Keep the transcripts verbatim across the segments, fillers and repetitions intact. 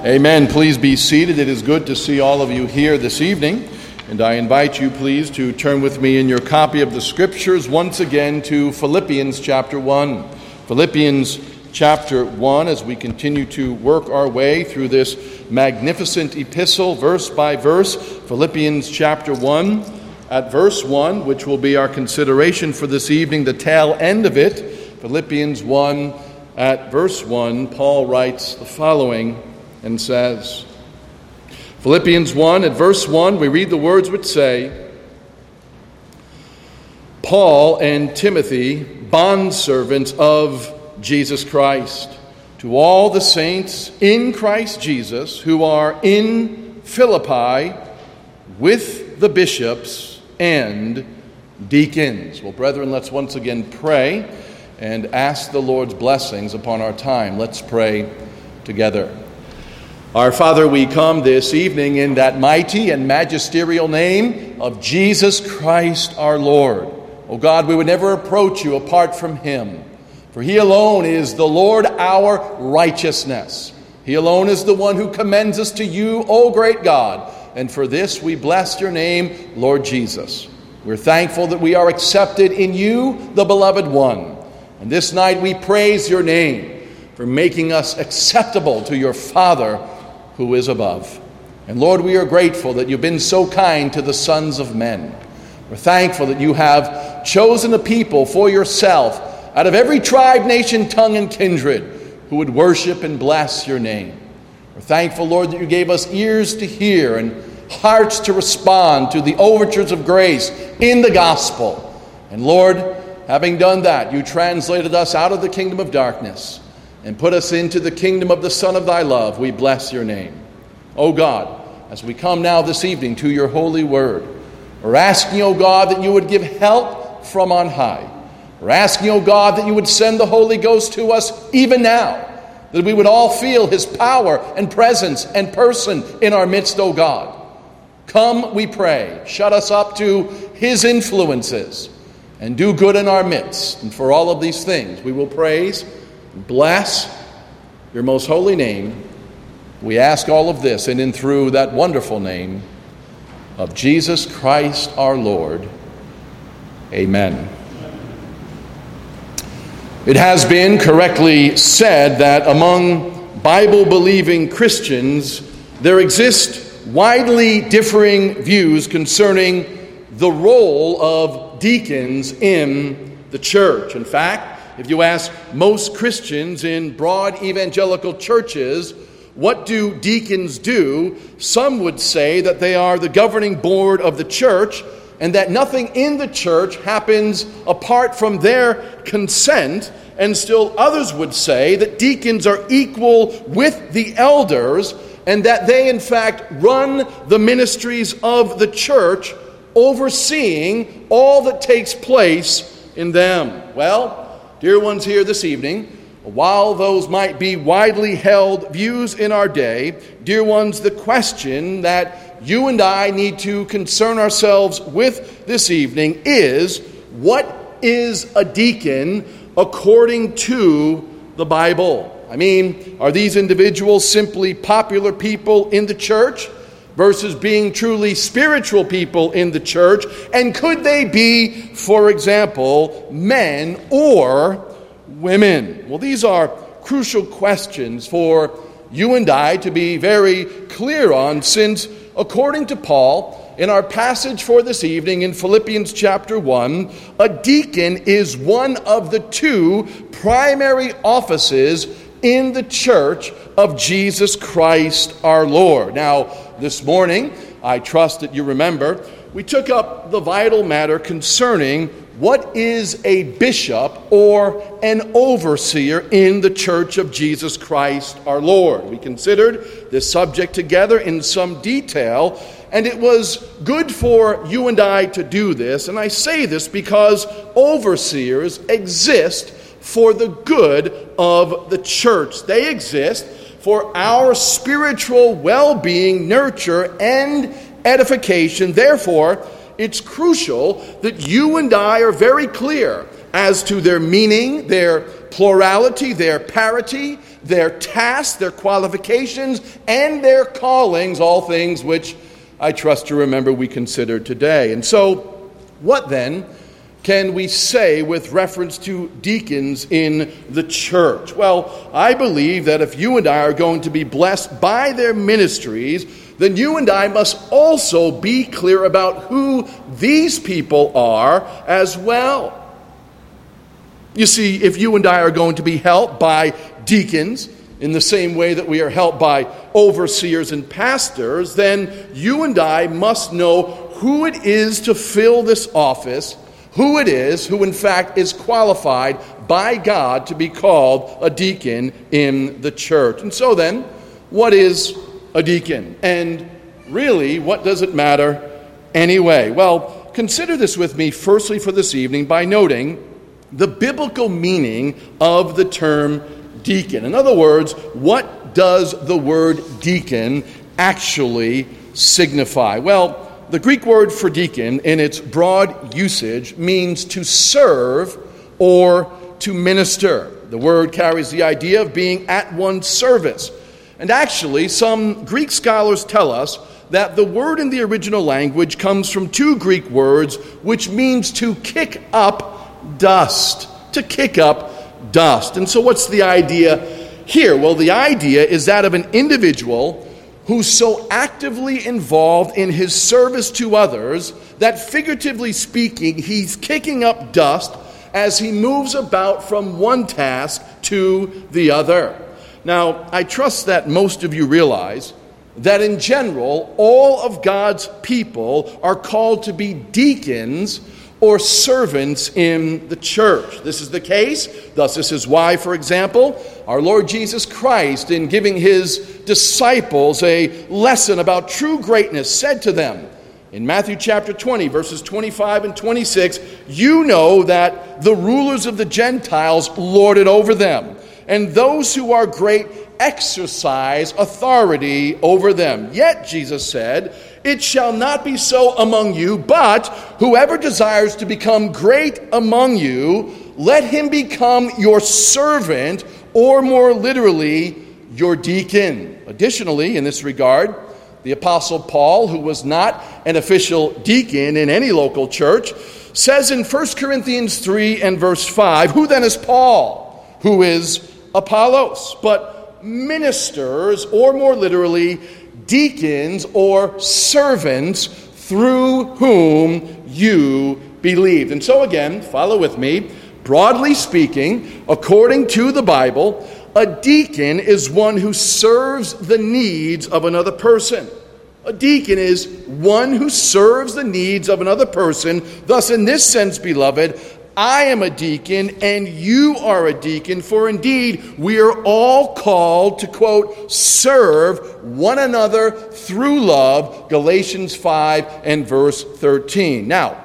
Amen. Please be seated. It is good to see all of you here this evening. And I invite you, please, to turn with me in your copy of the Scriptures once again to Philippians chapter one. Philippians chapter one, as we continue to work our way through this magnificent epistle, verse by verse. Philippians chapter one, at verse one, which will be our consideration for this evening, the tail end of it. Philippians one, at verse one, Paul writes the following and says, Philippians one, at verse one, we read the words which say, Paul and Timothy, bondservants of Jesus Christ, to all the saints in Christ Jesus who are in Philippi with the bishops and deacons. Well, brethren, let's once again pray and ask the Lord's blessings upon our time. Let's pray together. Our Father, we come this evening in that mighty and magisterial name of Jesus Christ our Lord. Oh God, we would never approach you apart from him, for he alone is the Lord our righteousness. He alone is the one who commends us to you, O great God, and for this we bless your name, Lord Jesus. We're thankful that we are accepted in you, the beloved one. And this night we praise your name for making us acceptable to your Father who is above. And Lord, we are grateful that you've been so kind to the sons of men. We're thankful that you have chosen a people for yourself out of every tribe, nation, tongue, and kindred who would worship and bless your name. We're thankful, Lord, that you gave us ears to hear and hearts to respond to the overtures of grace in the gospel. And Lord, having done that, you translated us out of the kingdom of darkness and put us into the kingdom of the Son of thy love. We bless your name. O God, as we come now this evening to your holy word, we're asking, O God, that you would give help from on high. We're asking, O God, that you would send the Holy Ghost to us even now, that we would all feel his power and presence and person in our midst, O God. Come, we pray, shut us up to his influences and do good in our midst. And for all of these things, we will praise bless your most holy name. We ask all of this in and through that wonderful name of Jesus Christ our Lord. Amen. It has been correctly said that among Bible-believing Christians there exist widely differing views concerning the role of deacons in the church. In fact, if you ask most Christians in broad evangelical churches, what do deacons do? Some would say that they are the governing board of the church and that nothing in the church happens apart from their consent. And still others would say that deacons are equal with the elders and that they in fact run the ministries of the church, overseeing all that takes place in them. Well, dear ones here this evening, while those might be widely held views in our day, dear ones, the question that you and I need to concern ourselves with this evening is, what is a deacon according to the Bible? I mean, are these individuals simply popular people in the church versus being truly spiritual people in the church? And could they be, for example, men or women? Well, these are crucial questions for you and I to be very clear on, since according to Paul, in our passage for this evening in Philippians chapter one, a deacon is one of the two primary offices in the church of Jesus Christ our Lord. Now, this morning, I trust that you remember, we took up the vital matter concerning what is a bishop or an overseer in the church of Jesus Christ our Lord. We considered this subject together in some detail, and it was good for you and I to do this. And I say this because overseers exist for the good of the church. They exist for our spiritual well-being, nurture, and edification. Therefore, it's crucial that you and I are very clear as to their meaning, their plurality, their parity, their tasks, their qualifications, and their callings, all things which I trust you remember we considered today. And so, what then can we say with reference to deacons in the church? Well, I believe that if you and I are going to be blessed by their ministries, then you and I must also be clear about who these people are as well. You see, if you and I are going to be helped by deacons in the same way that we are helped by overseers and pastors, then you and I must know who it is to fill this office, who it is who in fact is qualified by God to be called a deacon in the church. And so then, what is a deacon? And really, what does it matter anyway? Well, consider this with me firstly for this evening by noting the biblical meaning of the term deacon. In other words, what does the word deacon actually signify? Well, the Greek word for deacon in its broad usage means to serve or to minister. The word carries the idea of being at one's service. And actually, some Greek scholars tell us that the word in the original language comes from two Greek words, which means to kick up dust. To kick up dust. And so what's the idea here? Well, the idea is that of an individual who's so actively involved in his service to others that, figuratively speaking, he's kicking up dust as he moves about from one task to the other. Now, I trust that most of you realize that in general, all of God's people are called to be deacons or servants in the church. This is the case. Thus, this is why, for example, our Lord Jesus Christ, in giving his disciples a lesson about true greatness, said to them in Matthew chapter twenty, verses twenty-five and twenty-six, "You know that the rulers of the Gentiles lord it over them, and those who are great exercise authority over them. Yet," Jesus said, "it shall not be so among you, but whoever desires to become great among you, let him become your servant," or more literally, your deacon. Additionally, in this regard, the Apostle Paul, who was not an official deacon in any local church, says in First Corinthians three and verse five, "Who then is Paul? Who is Apollos? But ministers," or more literally, deacons or servants, "through whom you believed." And so again, follow with me, broadly speaking, according to the Bible, a deacon is one who serves the needs of another person. A deacon is one who serves the needs of another person. Thus, in this sense, beloved, I am a deacon and you are a deacon, for indeed we are all called to, quote, serve one another through love, Galatians five and verse thirteen. Now,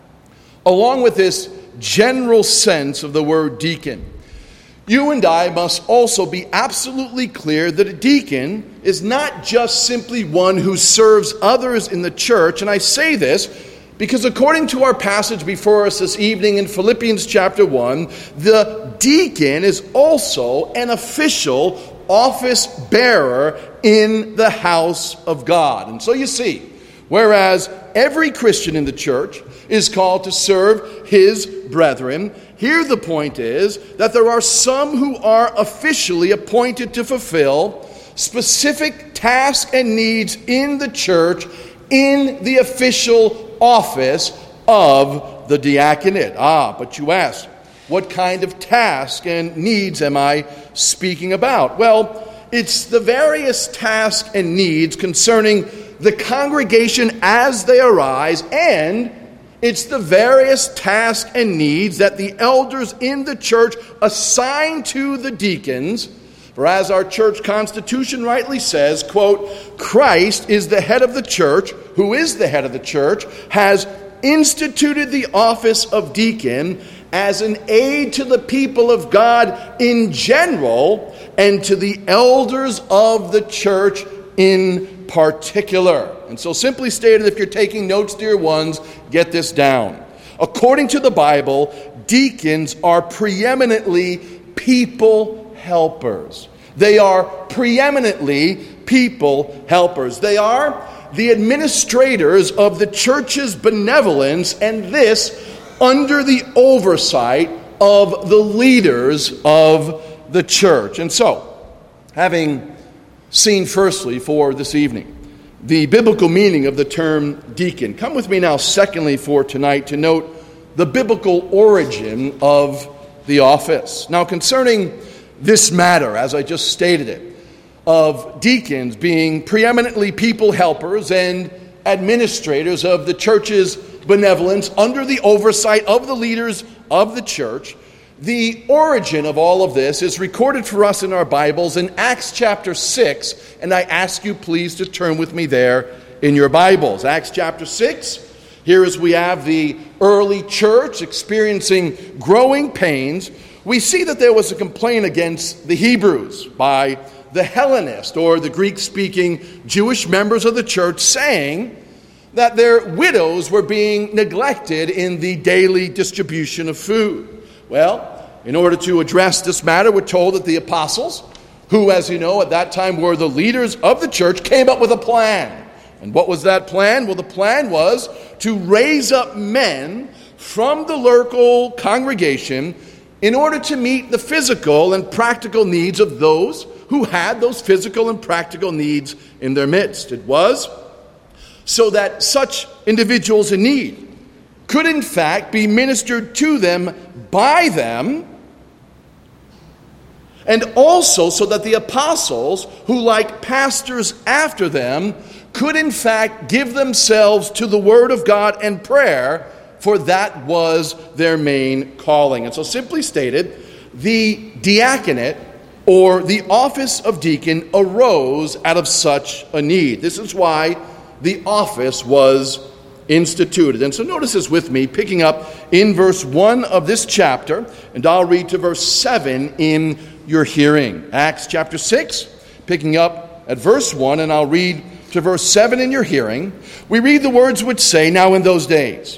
along with this general sense of the word deacon, you and I must also be absolutely clear that a deacon is not just simply one who serves others in the church. And I say this because according to our passage before us this evening in Philippians chapter one, the deacon is also an official office bearer in the house of God. And so you see, whereas every Christian in the church is called to serve his brethren, here the point is that there are some who are officially appointed to fulfill specific tasks and needs in the church in the official office of the diaconate. Ah, but you ask, what kind of task and needs am I speaking about? Well, it's the various tasks and needs concerning the congregation as they arise, and it's the various tasks and needs that the elders in the church assign to the deacons. For as our church constitution rightly says, quote, "Christ is the head of the church, who is the head of the church, has instituted the office of deacon as an aid to the people of God in general and to the elders of the church in particular." And so simply stated, if you're taking notes, dear ones, get this down. According to the Bible, deacons are preeminently people helpers. They are preeminently people helpers. They are the administrators of the church's benevolence, and this under the oversight of the leaders of the church. And so, having seen firstly for this evening the biblical meaning of the term deacon, come with me now secondly for tonight to note the biblical origin of the office. Now, concerning this matter, as I just stated it, of deacons being preeminently people helpers and administrators of the church's benevolence under the oversight of the leaders of the church, the origin of all of this is recorded for us in our Bibles in Acts chapter six, and I ask you please to turn with me there in your Bibles. Acts chapter six, here as we have the early church experiencing growing pains, we see that there was a complaint against the Hebrews by the Hellenists, or the Greek-speaking Jewish members of the church, saying that their widows were being neglected in the daily distribution of food. Well, in order to address this matter, we're told that the apostles, who, as you know, at that time were the leaders of the church, came up with a plan. And what was that plan? Well, the plan was to raise up men from the local congregation in order to meet the physical and practical needs of those who had those physical and practical needs in their midst. It was so that such individuals in need could in fact be ministered to them by them, and also so that the apostles, who like pastors after them, could in fact give themselves to the word of God and prayer, for that was their main calling. And so simply stated, the diaconate, or the office of deacon, arose out of such a need. This is why the office was instituted. And so notice this with me, picking up in verse one of this chapter, and I'll read to verse seven in your hearing. Acts chapter six, picking up at verse one, and I'll read to verse seven in your hearing. We read the words which say, "Now in those days,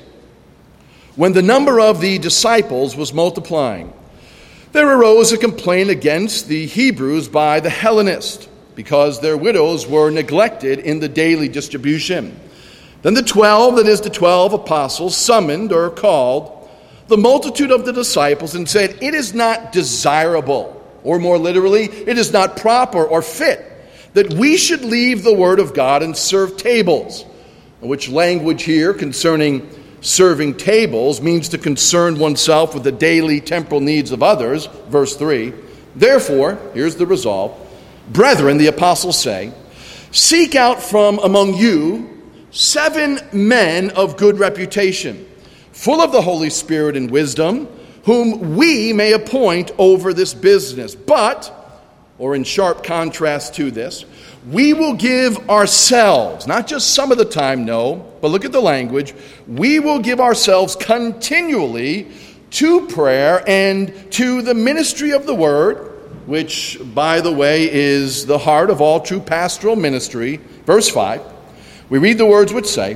when the number of the disciples was multiplying, there arose a complaint against the Hebrews by the Hellenists, because their widows were neglected in the daily distribution. Then the twelve, that is the twelve apostles, summoned or called the multitude of the disciples and said, 'It is not desirable,' or more literally, 'it is not proper or fit, that we should leave the word of God and serve tables,'" which language here concerning serving tables means to concern oneself with the daily temporal needs of others. Verse three, "Therefore," here's the resolve, "brethren," the apostles say, "seek out from among you seven men of good reputation, full of the Holy Spirit and wisdom, whom we may appoint over this business. But," or in sharp contrast to this, "we will give ourselves," not just some of the time, no, but look at the language, "we will give ourselves continually to prayer and to the ministry of the word," which, by the way, is the heart of all true pastoral ministry. Verse five, we read the words which say,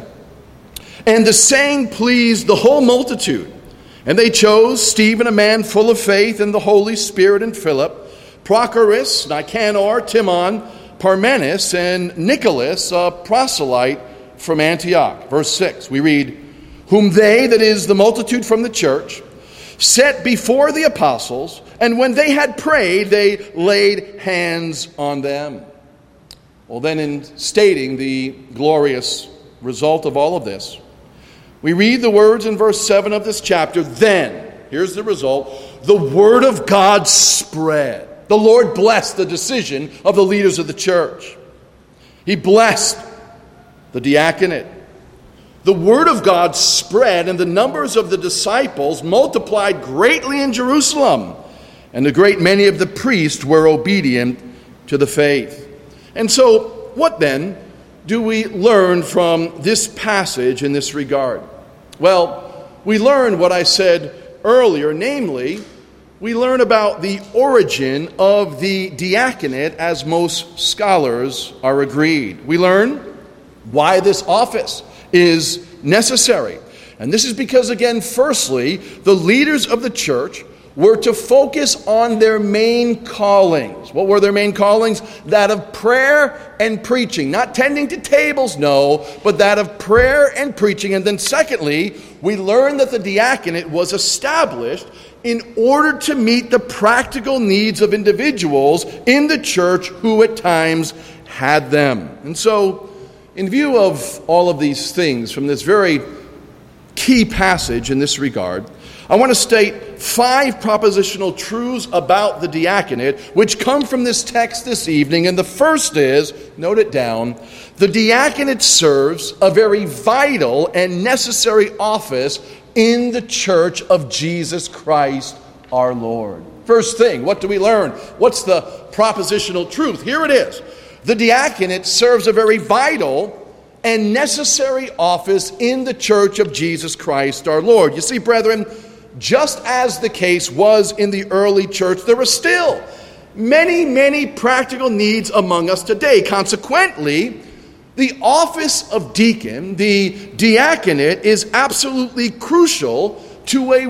"And the saying pleased the whole multitude. And they chose Stephen, a man full of faith in the Holy Spirit, and Philip, Prochorus, Nicanor, Timon, Parmenas, and Nicholas, a proselyte from Antioch." Verse six, we read, "Whom they," that is the multitude from the church, "set before the apostles, and when they had prayed, they laid hands on them." Well, then, in stating the glorious result of all of this, we read the words in verse seven of this chapter, "Then," here's the result, "the word of God spread." The Lord blessed the decision of the leaders of the church. He blessed the diaconate. The word of God spread, and the numbers of the disciples multiplied greatly in Jerusalem, and a great many of the priests were obedient to the faith. And so, what then do we learn from this passage in this regard? Well, we learn what I said earlier, namely, we learn about the origin of the diaconate, as most scholars are agreed. We learn why this office is necessary. And this is because, again, firstly, the leaders of the church were to focus on their main callings. What were their main callings? That of prayer and preaching. Not tending to tables, no, but that of prayer and preaching. And then secondly, we learn that the diaconate was established in order to meet the practical needs of individuals in the church who at times had them. And so, in view of all of these things from this very key passage in this regard, I want to state five propositional truths about the diaconate which come from this text this evening. And the first is, note it down, the diaconate serves a very vital and necessary office in the church of Jesus Christ our Lord. First thing, what do we learn? What's the propositional truth? Here it is. The diaconate serves a very vital and necessary office in the church of Jesus Christ our Lord. You see, brethren, just as the case was in the early church, there are still many, many practical needs among us today. Consequently, the office of deacon, the diaconate, is absolutely crucial to a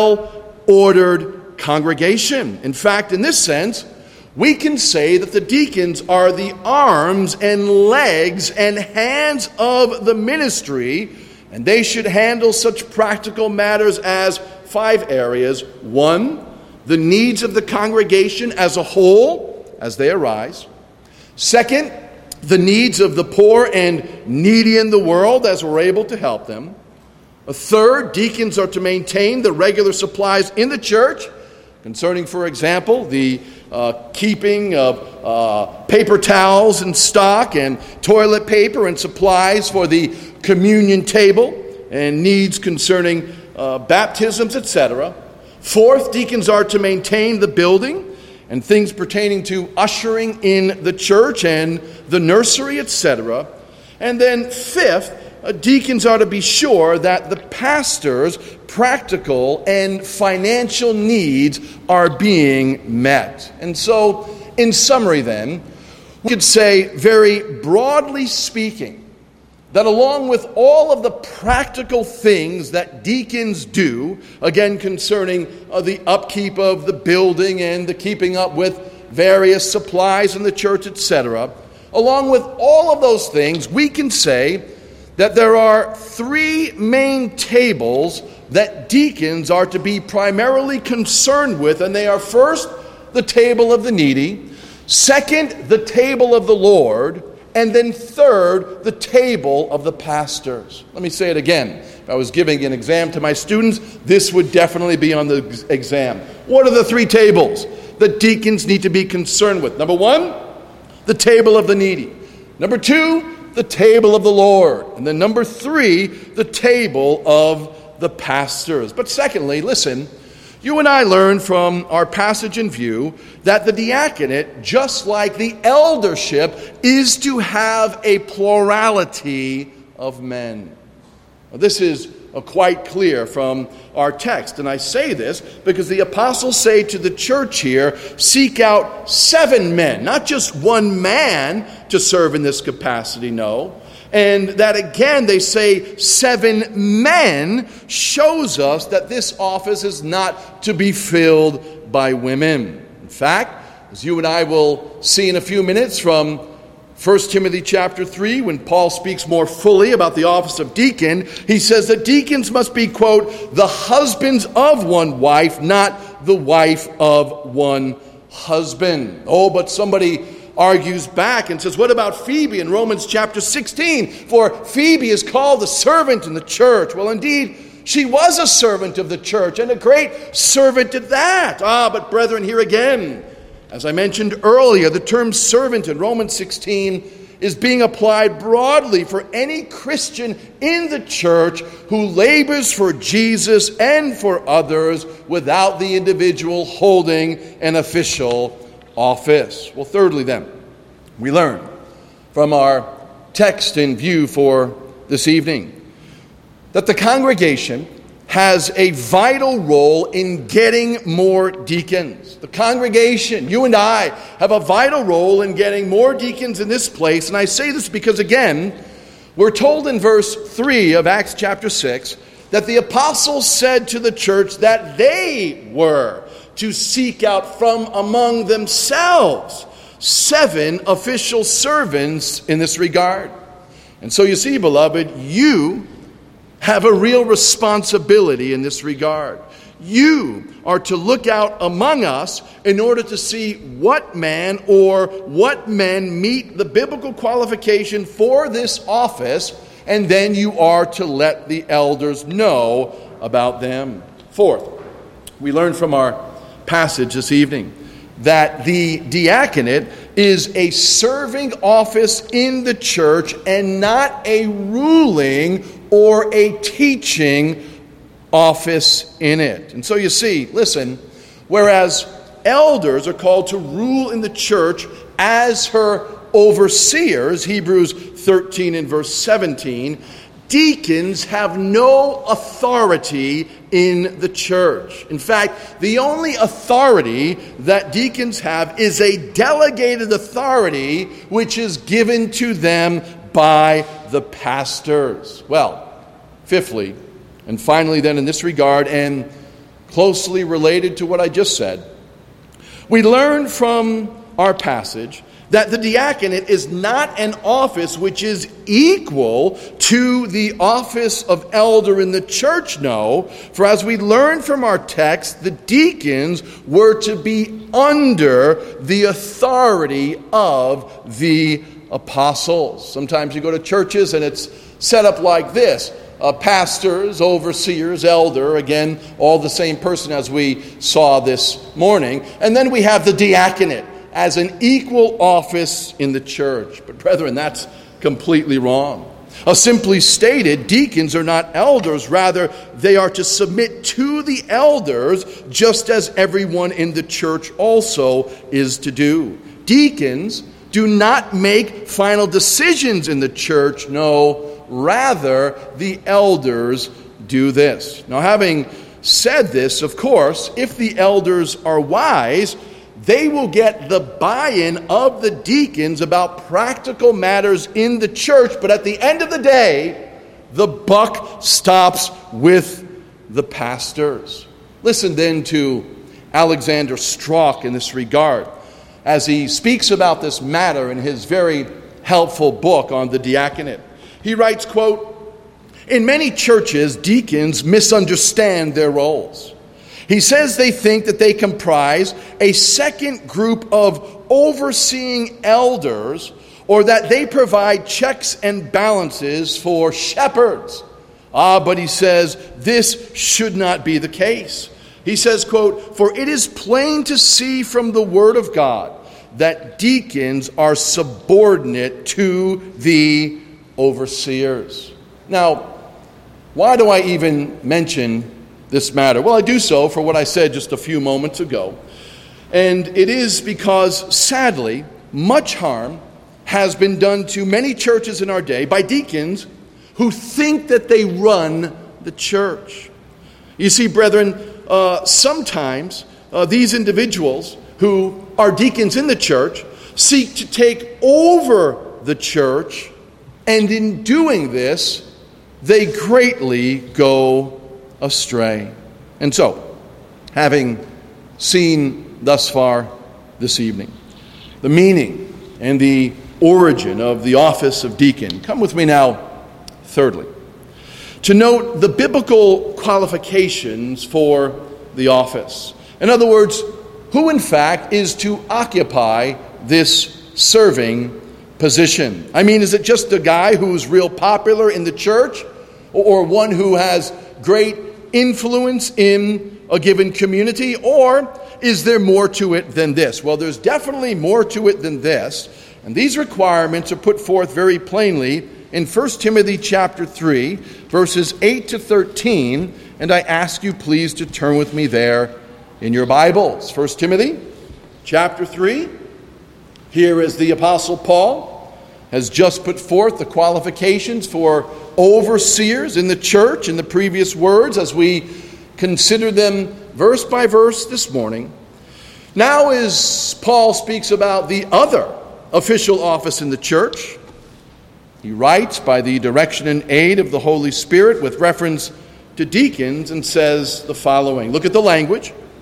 well-ordered congregation. In fact, in this sense, we can say that the deacons are the arms and legs and hands of the ministry, and they should handle such practical matters as five areas. One, the needs of the congregation as a whole as they arise. Second, the needs of the poor and needy in the world as we're able to help them. A third, deacons are to maintain the regular supplies in the church concerning, for example, the uh, keeping of uh, paper towels in stock and toilet paper and supplies for the communion table and needs concerning Uh, baptisms, et cetera. Fourth, deacons are to maintain the building and things pertaining to ushering in the church and the nursery, et cetera. And then fifth, uh, deacons are to be sure that the pastor's practical and financial needs are being met. And so, in summary then, we could say, very broadly speaking, that along with all of the practical things that deacons do, again concerning uh, the upkeep of the building and the keeping up with various supplies in the church, et cetera, along with all of those things, we can say that there are three main tables that deacons are to be primarily concerned with, and they are first, the table of the needy, second, the table of the Lord, and then third, the table of the pastors. Let me say it again. If I was giving an exam to my students, this would definitely be on the exam. What are the three tables that deacons need to be concerned with? Number one, the table of the needy. Number two, the table of the Lord. And then number three, the table of the pastors. But secondly, listen, you and I learn from our passage in view that the diaconate, just like the eldership, is to have a plurality of men. Now, this is uh, quite clear from our text, and I say this because the apostles say to the church here, seek out seven men, not just one man to serve in this capacity, no. And that again, they say seven men shows us that this office is not to be filled by women. In fact, as you and I will see in a few minutes from First Timothy chapter three, when Paul speaks more fully about the office of deacon, he says that deacons must be, quote, the husbands of one wife, not the wife of one husband. Oh, but somebody argues back and says, what about Phoebe in Romans chapter sixteen? For Phoebe is called a servant in the church. Well, indeed, she was a servant of the church, and a great servant at that. Ah, but brethren, here again, as I mentioned earlier, the term servant in Romans sixteen is being applied broadly for any Christian in the church who labors for Jesus and for others without the individual holding an official office. Well, thirdly then, we learn from our text in view for this evening that the congregation has a vital role in getting more deacons. The congregation, you and I, have a vital role in getting more deacons in this place. And I say this because, again, we're told in verse three of Acts chapter six that the apostles said to the church that they were to seek out from among themselves seven official servants in this regard. And so you see, beloved, you have a real responsibility in this regard. You are to look out among us in order to see what man or what men meet the biblical qualification for this office, and then you are to let the elders know about them. Fourth, we learn from our passage this evening that the diaconate is a serving office in the church and not a ruling or a teaching office in it. And so you see, listen, whereas elders are called to rule in the church as her overseers, Hebrews thirteen and verse seventeen, deacons have no authority in the church. In fact, the only authority that deacons have is a delegated authority which is given to them by the pastors. Well, fifthly, and finally then in this regard, and closely related to what I just said, we learn from our passage that the diaconate is not an office which is equal to the office of elder in the church. No, for as we learn from our text, the deacons were to be under the authority of the apostles. Sometimes you go to churches and it's set up like this. Uh, pastors, overseers, elder, again, all the same person as we saw this morning. And then we have the diaconate as an equal office in the church. But brethren, that's completely wrong. Uh, simply stated, deacons are not elders. Rather, they are to submit to the elders just as everyone in the church also is to do. Deacons do not make final decisions in the church. No, rather, the elders do this. Now, having said this, of course, if the elders are wise, they will get the buy-in of the deacons about practical matters in the church. But at the end of the day, the buck stops with the pastors. Listen then to Alexander Strauch in this regard, as he speaks about this matter in his very helpful book on the diaconate. He writes, quote, "In many churches, deacons misunderstand their roles. He says they think that they comprise a second group of overseeing elders, or that they provide checks and balances for shepherds. Ah, but he says this should not be the case. He says, quote, "For it is plain to see from the word of God that deacons are subordinate to the overseers." Now, why do I even mention this matter? Well, I do so for what I said just a few moments ago. And it is because, sadly, much harm has been done to many churches in our day by deacons who think that they run the church. You see, brethren, uh, sometimes uh, these individuals who are deacons in the church seek to take over the church, and in doing this, they greatly go astray. And so, having seen thus far this evening the meaning and the origin of the office of deacon, come with me now, thirdly, to note the biblical qualifications for the office. In other words, who in fact is to occupy this serving position. I mean, is it just a guy who's real popular in the church, or one who has great influence in a given community, or is there more to it than this? Well, there's definitely more to it than this, and these requirements are put forth very plainly in First Timothy chapter three, verses eight to thirteen, and I ask you please to turn with me there in your Bibles. First Timothy chapter three, here is the Apostle Paul has just put forth the qualifications for overseers in the church in the previous words as we consider them verse by verse this morning. Now as Paul speaks about the other official office in the church, he writes by the direction and aid of the Holy Spirit with reference to deacons and says the following. Look at the language.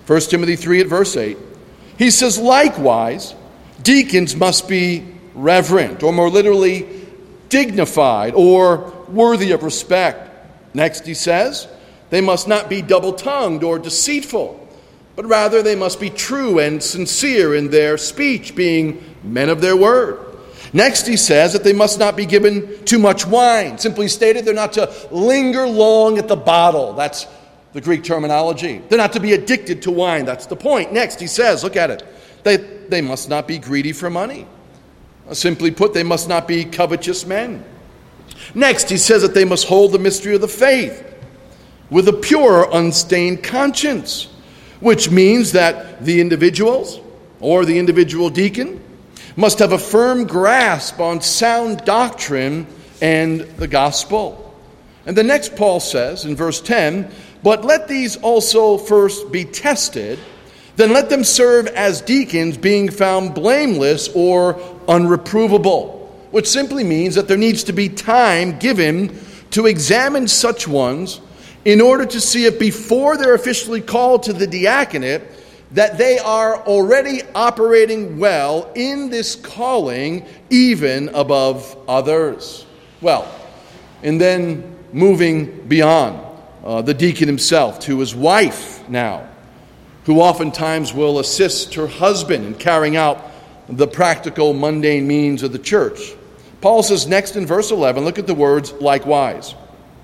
First Timothy three at verse eight. He says, likewise, deacons must be reverent, or more literally, dignified, or worthy of respect. Next, he says, they must not be double-tongued or deceitful, but rather they must be true and sincere in their speech, being men of their word. Next, he says that they must not be given too much wine. Simply stated, they're not to linger long at the bottle. That's the Greek terminology. They're not to be addicted to wine. That's the point. Next, he says, look at it. They, they must not be greedy for money. Simply put, they must not be covetous men. Next, he says that they must hold the mystery of the faith with a pure, unstained conscience, which means that the individuals or the individual deacon must have a firm grasp on sound doctrine and the gospel. And the next Paul says in verse ten, but let these also first be tested, then let them serve as deacons, being found blameless or unreprovable, which simply means that there needs to be time given to examine such ones in order to see if before they're officially called to the diaconate that they are already operating well in this calling, even above others. Well, and then moving beyond uh, the deacon himself to his wife now, who oftentimes will assist her husband in carrying out the practical, mundane means of the church. Paul says next in verse eleven, look at the words, likewise.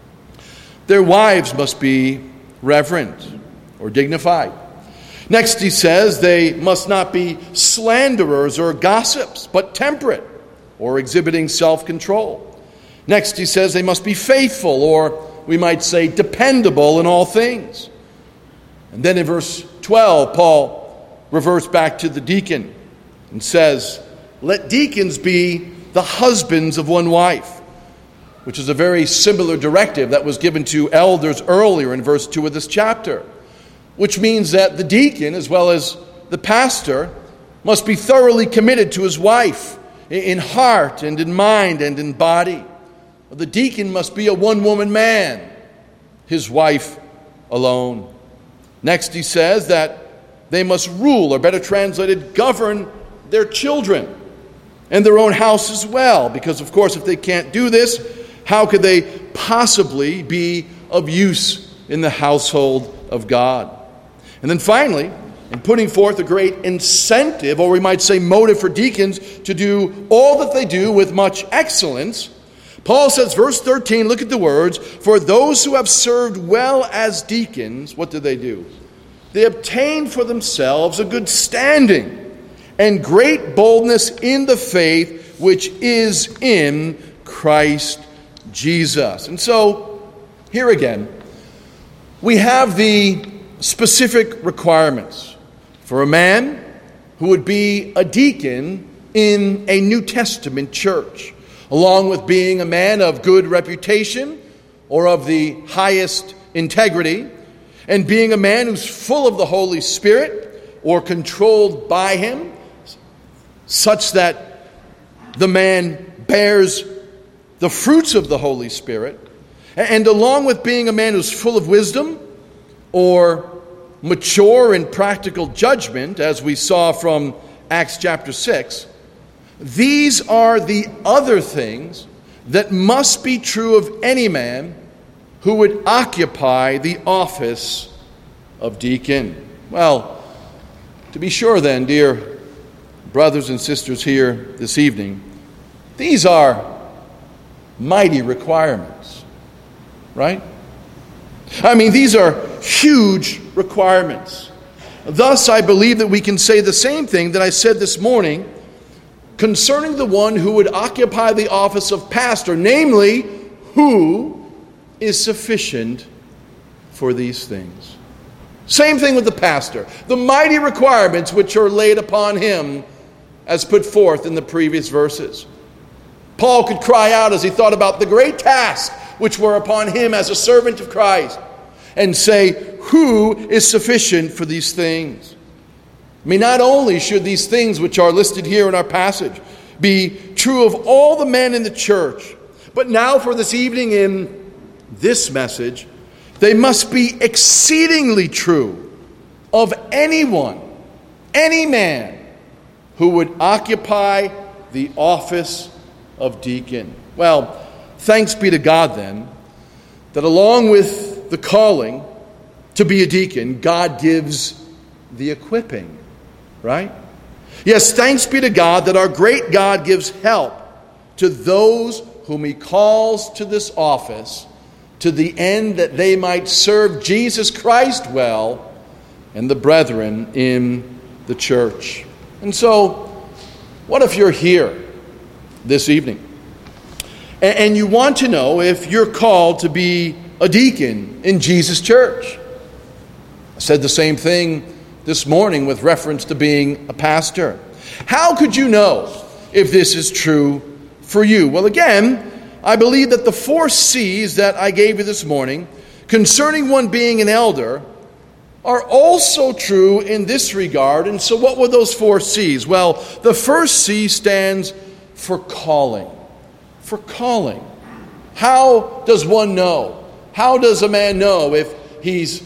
Their wives must be reverent or dignified. Next he says they must not be slanderers or gossips, but temperate or exhibiting self-control. Next he says they must be faithful, or we might say dependable in all things. And then in verse twelve, Paul reverts back to the deacon and says, let deacons be the husbands of one wife, which is a very similar directive that was given to elders earlier in verse two of this chapter, which means that the deacon, as well as the pastor, must be thoroughly committed to his wife in heart and in mind and in body. The deacon must be a one-woman man, his wife alone. Next he says that they must rule, or better translated, govern their children and their own house as well. Because, of course, if they can't do this, how could they possibly be of use in the household of God? And then finally, in putting forth a great incentive, or we might say motive for deacons to do all that they do with much excellence, Paul says, verse thirteen, look at the words, for those who have served well as deacons, what do they do? They obtain for themselves a good standing and great boldness in the faith which is in Christ Jesus. And so, here again, we have the specific requirements for a man who would be a deacon in a New Testament church, along with being a man of good reputation or of the highest integrity, and being a man who's full of the Holy Spirit or controlled by him, such that the man bears the fruits of the Holy Spirit, and along with being a man who's full of wisdom or mature in practical judgment, as we saw from Acts chapter six, these are the other things that must be true of any man who would occupy the office of deacon. Well, to be sure then, dear brothers and sisters here this evening, these are mighty requirements, right? I mean, these are huge requirements. Thus, I believe that we can say the same thing that I said this morning concerning the one who would occupy the office of pastor, namely, who is sufficient for these things. Same thing with the pastor. The mighty requirements which are laid upon him as put forth in the previous verses. Paul could cry out as he thought about the great task which were upon him as a servant of Christ and say, who is sufficient for these things? I mean, not only should these things which are listed here in our passage be true of all the men in the church, but now for this evening in this message, they must be exceedingly true of anyone, any man who would occupy the office of deacon. Well, thanks be to God then, that along with the calling to be a deacon, God gives the equipping, right? Yes, thanks be to God that our great God gives help to those whom he calls to this office, to the end that they might serve Jesus Christ well and the brethren in the church. And so, what if you're here this evening and you want to know if you're called to be a deacon in Jesus' church? I said the same thing this morning with reference to being a pastor. How could you know if this is true for you? Well, again, I believe that the four C's that I gave you this morning concerning one being an elder are also true in this regard. And so what were those four C's? Well, the first C stands for calling. For calling. How does one know? How does a man know if he's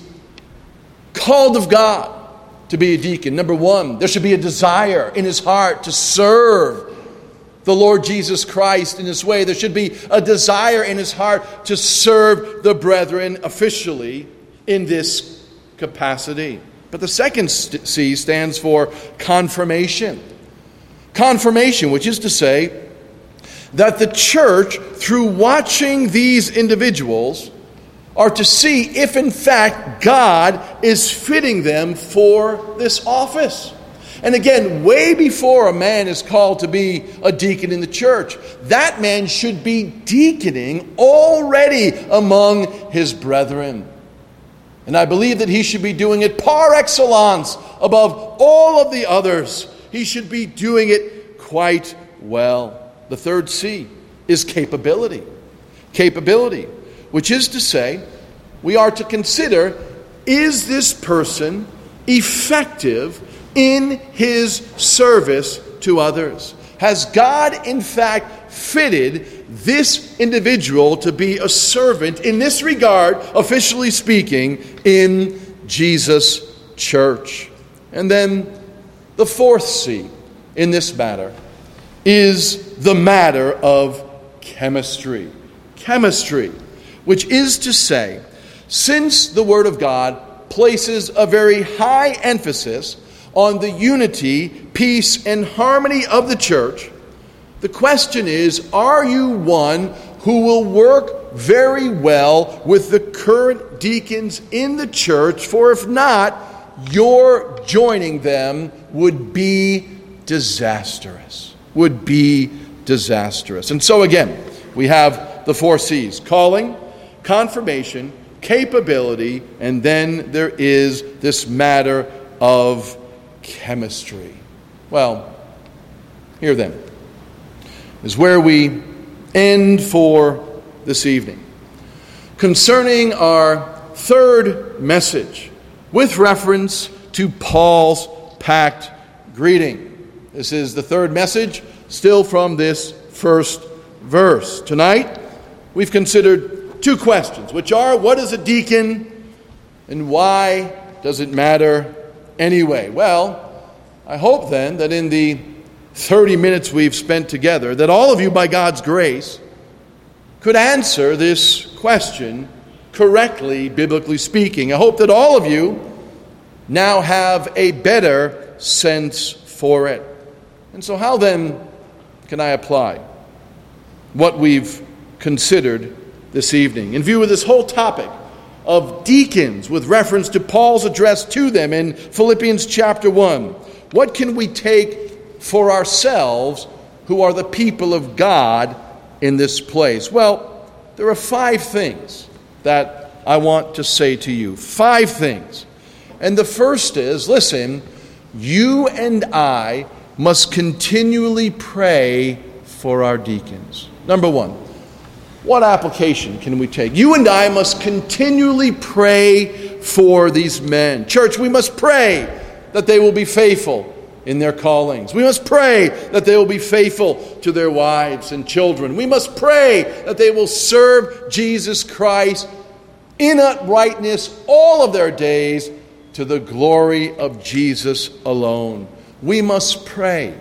called of God to be a deacon? Number one, there should be a desire in his heart to serve the Lord Jesus Christ in this way. There should be a desire in his heart to serve the brethren officially in this capacity. But the second C stands for confirmation. Confirmation, which is to say that the church, through watching these individuals, are to see if in fact God is fitting them for this office. And again, way before a man is called to be a deacon in the church, that man should be deaconing already among his brethren. And I believe that he should be doing it par excellence above all of the others. He should be doing it quite well. The third C is capability. Capability, which is to say, we are to consider, is this person effective in his service to others? Has God, in fact, fitted this individual to be a servant in this regard, officially speaking, in Jesus' church? And then the fourth C in this matter is the matter of chemistry. Chemistry, which is to say, since the Word of God places a very high emphasis on the unity, peace, and harmony of the church, the question is, are you one who will work very well with the current deacons in the church? For if not, your joining them would be disastrous. Would be disastrous. And so again, we have the four C's: calling, confirmation, capability, and then there is this matter of chemistry. Well, here then is where we end for this evening, concerning our third message with reference to Paul's pact greeting. This is the third message, still from this first verse. Tonight, we've considered two questions, which are, what is a deacon and why does it matter anyway? Well, I hope then that in the thirty minutes we've spent together, that all of you, by God's grace, could answer this question correctly, biblically speaking. I hope that all of you now have a better sense for it. And so how then can I apply what we've considered this evening in view of this whole topic of deacons with reference to Paul's address to them in Philippians chapter one? What can we take for ourselves who are the people of God in this place? Well, there are five things that I want to say to you. Five things. And the first is, listen, you and I must continually pray for our deacons. Number one, what application can we take? You and I must continually pray for these men. Church, we must pray that they will be faithful in their callings. We must pray that they will be faithful to their wives and children. We must pray that they will serve Jesus Christ in uprightness all of their days, to the glory of Jesus alone. We must pray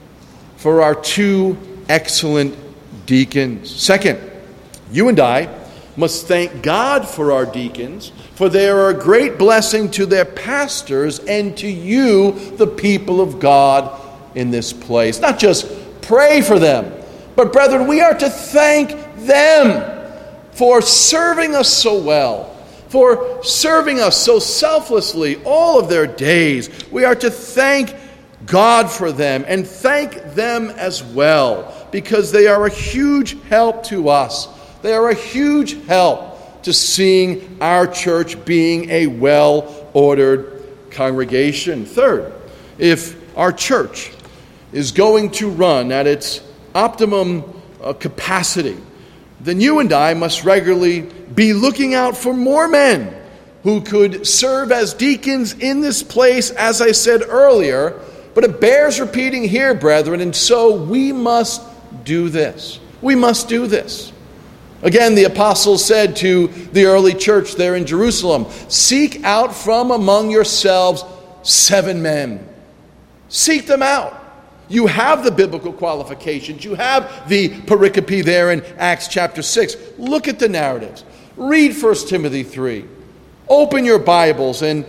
for our two excellent deacons. Second, you and I must thank God for our deacons, for they are a great blessing to their pastors and to you, the people of God in this place. Not just pray for them, but brethren, we are to thank them for serving us so well, for serving us so selflessly all of their days. We are to thank God for them and thank them as well, because they are a huge help to us. They are a huge help to seeing our church being a well-ordered congregation. Third, if our church is going to run at its optimum uh, capacity, then you and I must regularly be looking out for more men who could serve as deacons in this place, as I said earlier. But it bears repeating here, brethren, and so we must do this. We must do this. Again, the apostles said to the early church there in Jerusalem, seek out from among yourselves seven men. Seek them out. You have the biblical qualifications. You have the pericope there in Acts chapter six. Look at the narratives. Read First Timothy three. Open your Bibles and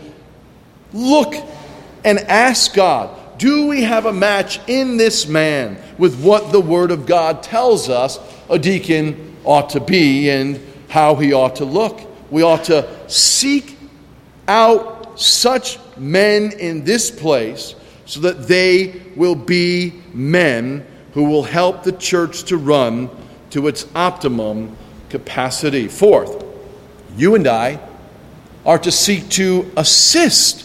look and ask God, do we have a match in this man with what the Word of God tells us a deacon ought to be and how he ought to look? We ought to seek out such men in this place so that they will be men who will help the church to run to its optimum capacity. Fourth, you and I are to seek to assist,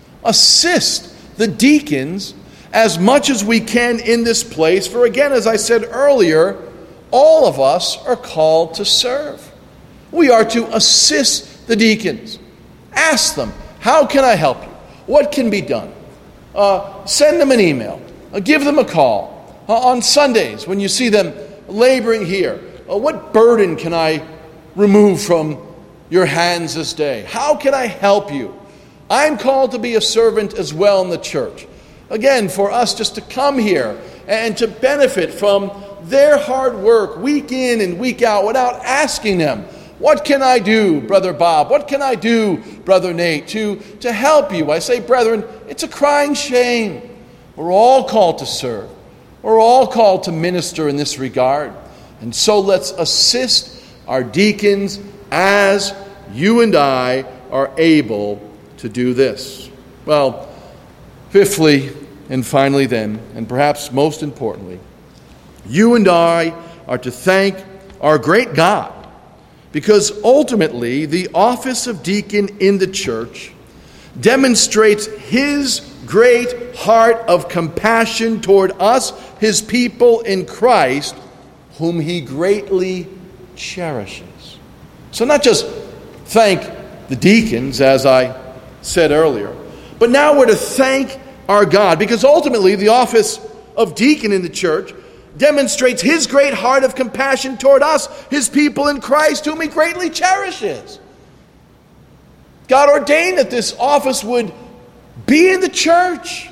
assist the deacons as much as we can in this place. For again, as I said earlier, all of us are called to serve. We are to assist the deacons. Ask them, how can I help you? What can be done? Uh, send them an email. Uh, give them a call. Uh, on Sundays, when you see them laboring here, uh, what burden can I remove from your hands this day? How can I help you? I'm called to be a servant as well in the church. Again, for us just to come here and to benefit from their hard work week in and week out without asking them, what can I do, Brother Bob? What can I do, Brother Nate, to, to help you? I say, brethren, it's a crying shame. We're all called to serve. We're all called to minister in this regard. And so let's assist our deacons as you and I are able to do this. Well, fifthly and finally then, and perhaps most importantly, you and I are to thank our great God, because ultimately the office of deacon in the church demonstrates his great heart of compassion toward us, his people in Christ, whom he greatly cherishes. So not just thank the deacons, as I said earlier, but now we're to thank our God, because ultimately the office of deacon in the church demonstrates his great heart of compassion toward us, his people in Christ, whom he greatly cherishes. God ordained that this office would be in the church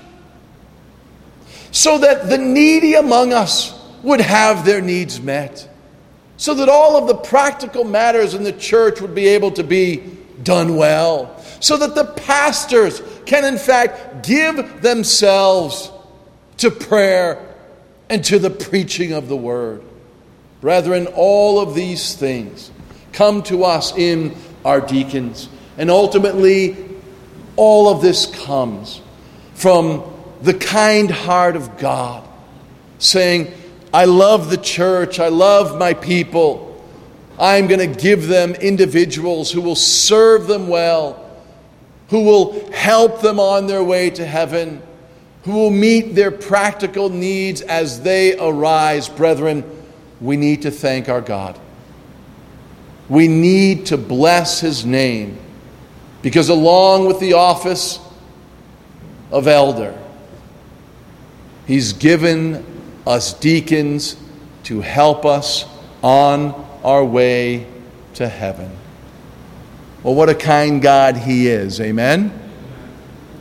so that the needy among us would have their needs met, so that all of the practical matters in the church would be able to be done well, so that the pastors can in fact give themselves to prayer and to the preaching of the word. Brethren, all of these things come to us in our deacons. And ultimately, all of this comes from the kind heart of God, saying, I love the church, I love my people. I'm going to give them individuals who will serve them well, who will help them on their way to heaven, who will meet their practical needs as they arise. Brethren, we need to thank our God. We need to bless his name, because along with the office of elder, he's given us deacons to help us on our way to heaven. Well, what a kind God he is. Amen?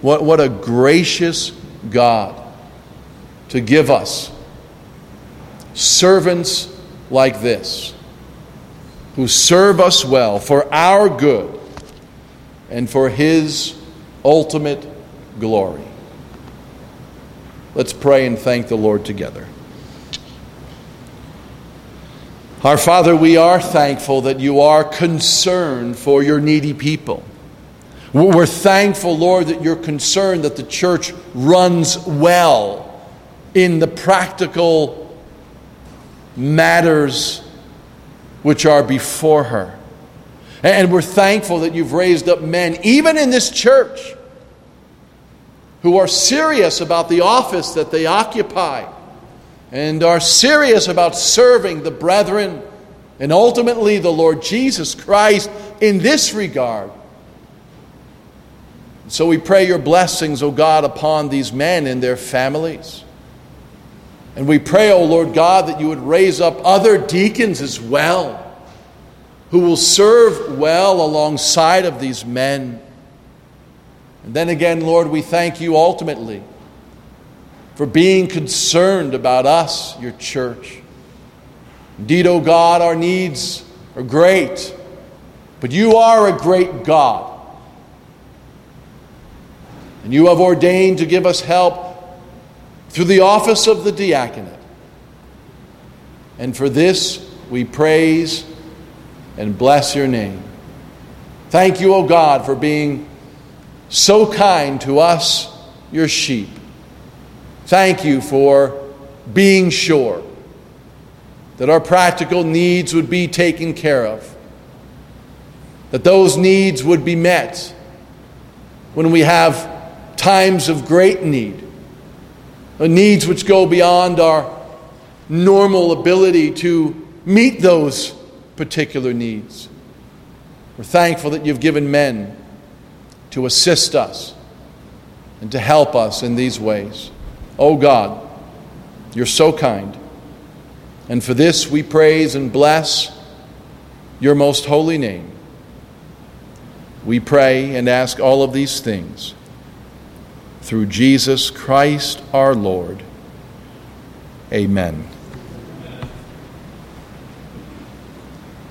What, what a gracious God to give us servants like this, who serve us well for our good and for His ultimate glory. Let's pray and thank the Lord together. Our Father, we are thankful that you are concerned for your needy people. We're thankful, Lord, that you're concerned that the church runs well in the practical matters which are before her. And we're thankful that you've raised up men, even in this church, who are serious about the office that they occupy and are serious about serving the brethren and ultimately the Lord Jesus Christ in this regard. So we pray your blessings, O God, upon these men and their families. And we pray, O Lord God, that you would raise up other deacons as well, who will serve well alongside of these men. And then again, Lord, we thank you ultimately for being concerned about us, your church. Indeed, O God, our needs are great, but you are a great God. And you have ordained to give us help through the office of the diaconate. And for this we praise and bless your name. Thank you, O God, for being so kind to us, your sheep. Thank you for being sure that our practical needs would be taken care of, that those needs would be met when we have times of great need, needs which go beyond our normal ability to meet those particular needs. We're thankful that you've given men to assist us and to help us in these ways. Oh God, you're so kind. And for this we praise and bless your most holy name. We pray and ask all of these things through Jesus Christ our Lord. Amen.